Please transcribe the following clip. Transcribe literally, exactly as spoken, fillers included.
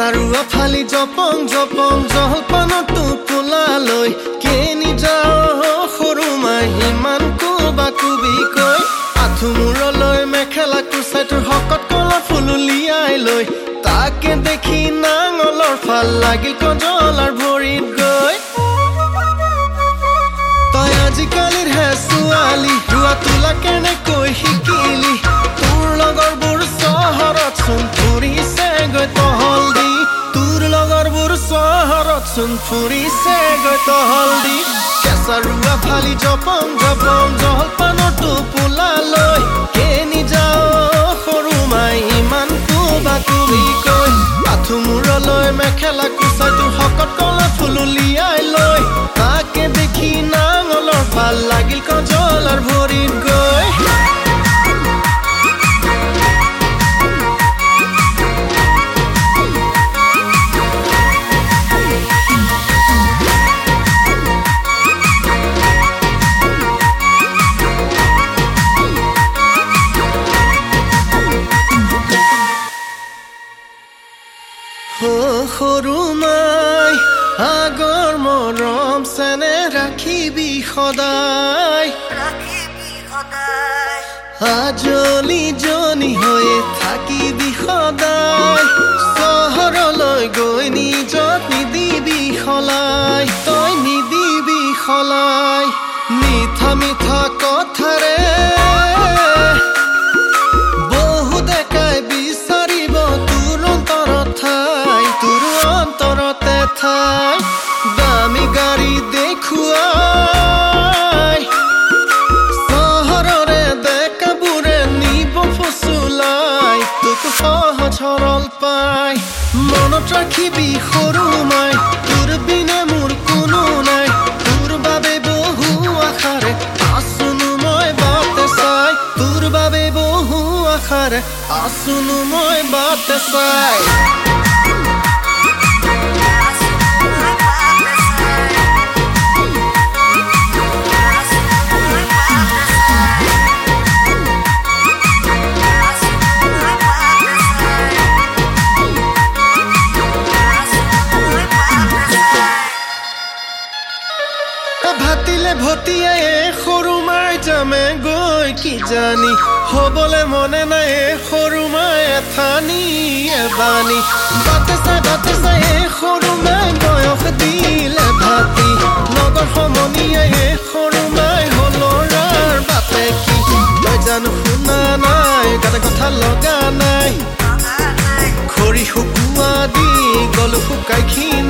কেঁচাৰুৱা ফালি জপং জপং জলপানতো পোলালৈ কেনি যাওঁ সৰু মাই সিমান কোবা কুবি কৈ আঠুমূৰলৈ মেখেলা কুচাই তোৰ হকত কলা ফুল উলিয়াই লৈ তাকে দেখি নাঙলৰ ফাল লাগিল কজলাৰ ভৰিত গৈ তই আজিকালিৰ হে ছোৱালী ৰোৱা তোলা কেনেকৈ শিকিলি তোৰ লগৰবোৰ চহৰত চোন ফুৰিছে গৈ তহল দি তোৰ লগৰবোৰ চহৰত চোন ফুৰিছে গৈ তহল দি কেঁচাৰুৱা ফালি জপং জপং জলপানতো পোলালৈ কেনি যাওঁ সৰু মাই ইমান কোবা কুবি কৈ আঠুমূৰলৈ মেখেলা কুচাই তোৰ হকত কলা ফুল উলিয়াই লৈ তাকে দেখি নাঙলৰ ফাল লাগিল কজলাৰ ভৰিত গৈ সৰু মাই আগৰ মৰম চেনে ৰাখিবি সদায় আজলি জনি হৈয়ে থাকিবি সদায় চহৰলৈ গৈ নিজত নিদিবি সলাই তই নিদিবি সলাই মিঠা মিঠা কথাৰে ঠাই দামী গাড়ী দেখুৱাই চহৰৰে ডেকাবোৰে নিব ফুচুলাই তোক সহজ সৰল পাই মনত ৰাখিবি সৰু মাই তোৰ বিনে মোৰ কোনো নাই তোৰ বাবে বহু আশাৰে আছোনো মই বাটে চাই তোৰ বাবে বহু আশাৰে আছোনো মই বাটে চাই ভাতিলে ভতিয়াই সৰু মাই যামে গৈ কি জানি হবলে মনে নাই সৰু মাই এথানি এবানি বাটে চাই বাটে চাই সৰু মাই বয়স দিলে ভাতি লগৰ সমনীয়াই সৰু মাই হলৰাৰ বাটে কি তই জানো শুনা নাই গাতে কথা লগা নাই খৰি শুকুৱা দি গলো শুকাই খিন